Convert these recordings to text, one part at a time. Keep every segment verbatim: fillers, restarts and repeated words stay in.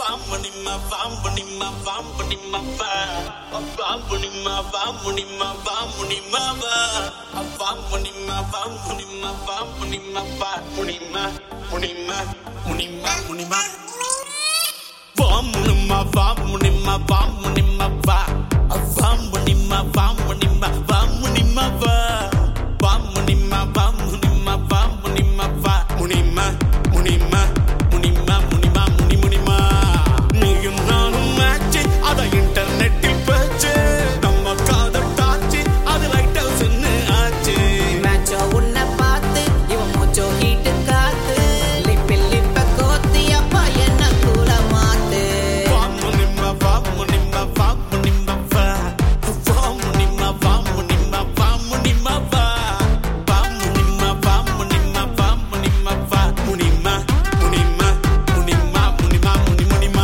Vamunima, Vamunima, Vamunima, Vamunima, Vamunima, Vamunima, Vamunima, Vamunima, Vamunima, Vamunima, Munima, Munima, Munima. Vamunima, Vamunima, Vamunima, Vamunima, Vamunima, Vamunima, Vamunima, Vamunima, Vamunima, Vamunima, Munima, Munima, Munima, Muni, Munima. நீயும் நானும் match அத இன்டர்நெட்டில் பேச்சு நம்ம காதல் தாச்சு அது light ஹவுஸ்னு ஆச்சு மேட்சோ உன்னை பார்த்து இவன் மூச்சோ ஹீட்டு காத்து லிப்பில் லிப்ப கோத்தி அப்பா என்ன கூல மாத்து வாமுனிமா வாமுனிமா வாமுனிமா வா வாமுனிமா வாமுனிமா வாமுனிமா வா வாமுனிமா வாமுனிமா வாமுனிமா வா முனிமா முனிமா முனிமா முனிமா முனி முனிமா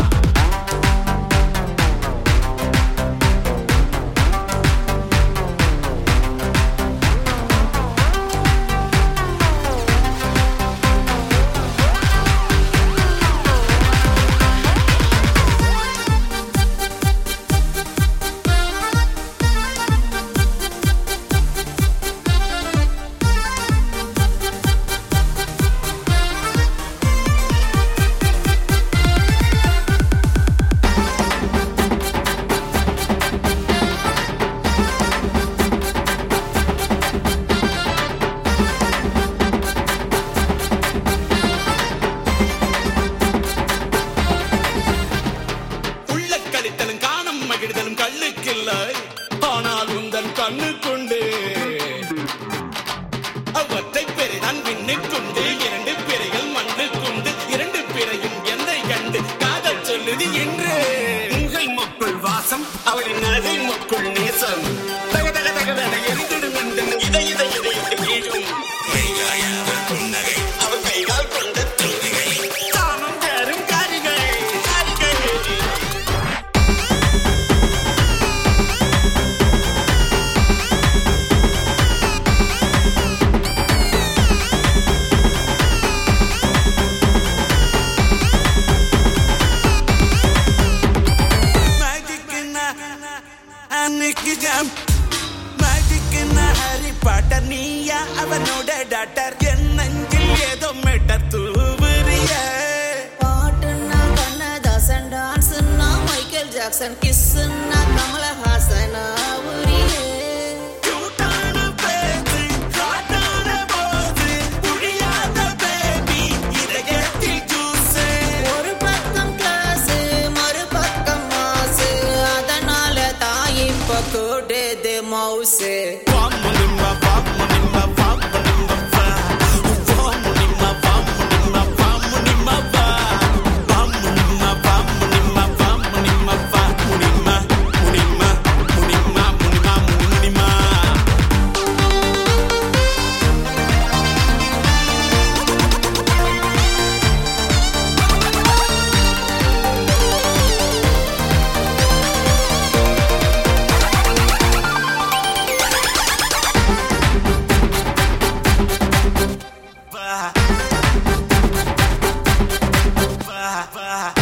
உள்ள கழித்தலும் காணம் மகிழ்தலும் கண்ணுக்கில்லை ஆனால் உந்தன் கண்ணுக்குண்டு அவற்றை பெரிதான் விண்ணுக்குண்டு இரண்டு பிறைகள் மண்ணுக்குண்டு இரண்டு பிறையும் என்னை கண்டு காதல் சொல்லுது என்று உங்கள் மொக்குள் வாசம் அவளின் நகை மொக்குள் நேசம் தக தக தக தக எரிந்திடும் இந்த இதை இதை இதை கீழும் புன்னகை அவள் கைகால் கொண்ட தூரிகை தானும் தரும் காரிகை காரிகை Magic in a Nicky Jam Magic in a Harry Potter நீயா அவனோட டாக்டர் என் நெஞ்சில் ஏதோ மெட்டர் தூவுறிய பாட்டுன்னா கண்ணதாசன் டான்ஸ்னா மைக்கேல் ஜாக்சன் கிஸ்னா கமலஹாசன் உரியே கியூட்டான பேச்சு காட்டான போது புரியாத பேபி இதயத்தில் ஜூஸ் ஒரு பக்கம் கிளாஸ் மறுபக்கம் மாசு அதனால தாய் இப்ப கூடுது மவுசு வாமுனிமா வாமுனிமா வாமுனிமா வா வாமுனிமா வாமுனிமா வாமுனிமா வா வாமுனிமா வாமுனிமா வாமுனிமா வா முனிமா முனிமா முனிமா முனிமா முனி முனிமா வா வா வா